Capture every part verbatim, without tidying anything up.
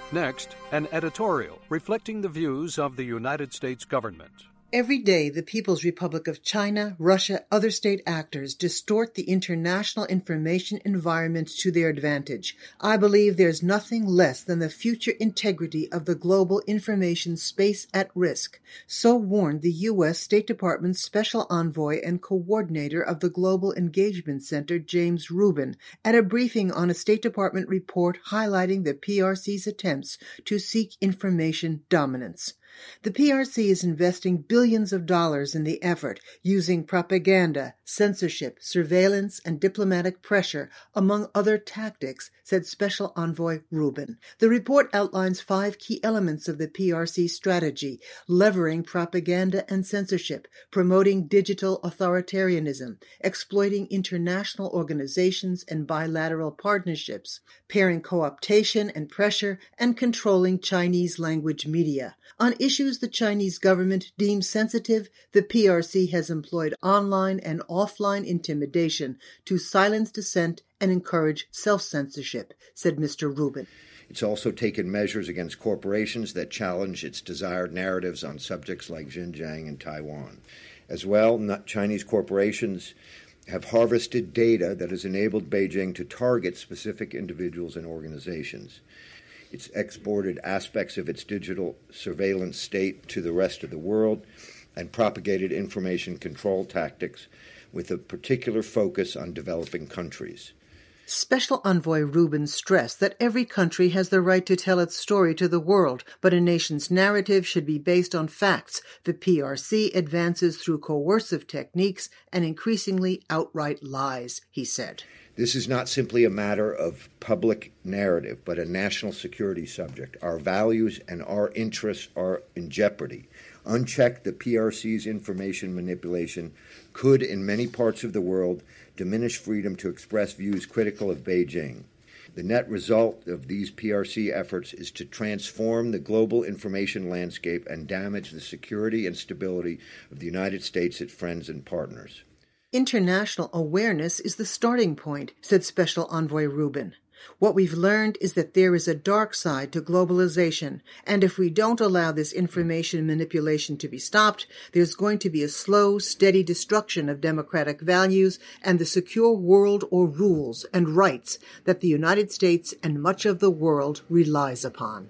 Next, an editorial reflecting the views of the United States government. Every day, the People's Republic of China, Russia, other state actors distort the international information environment to their advantage. I believe there's nothing less than the future integrity of the global information space at risk. So warned the U S State Department's Special Envoy and Coordinator of the Global Engagement Center, James Rubin, at a briefing on a State Department report highlighting the P R C's attempts to seek information dominance. The P R C is investing billions of dollars in the effort, using propaganda, censorship, surveillance, and diplomatic pressure, among other tactics, said Special Envoy Rubin. The report outlines five key elements of the P R C strategy: levering propaganda and censorship, promoting digital authoritarianism, exploiting international organizations and bilateral partnerships, pairing co-optation and pressure, and controlling Chinese language media. On issues the Chinese government deems sensitive, the P R C has employed online and offline intimidation to silence dissent and encourage self-censorship, said Mister Rubin. It's also taken measures against corporations that challenge its desired narratives on subjects like Xinjiang and Taiwan. As well, Chinese corporations have harvested data that has enabled Beijing to target specific individuals and organizations. It's exported aspects of its digital surveillance state to the rest of the world and propagated information control tactics with a particular focus on developing countries. Special Envoy Rubin stressed that every country has the right to tell its story to the world, but a nation's narrative should be based on facts. The P R C advances through coercive techniques and increasingly outright lies, he said. This is not simply a matter of public narrative, but a national security subject. Our values and our interests are in jeopardy. Unchecked, the P R C's information manipulation could, in many parts of the world, diminish freedom to express views critical of Beijing. The net result of these P R C efforts is to transform the global information landscape and damage the security and stability of the United States, its friends and partners. International awareness is the starting point, said Special Envoy Rubin. What we've learned is that there is a dark side to globalization, and if we don't allow this information manipulation to be stopped, there's going to be a slow, steady destruction of democratic values and the secure world or rules and rights that the United States and much of the world relies upon.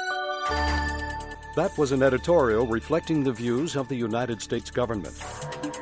That was an editorial reflecting the views of the United States government.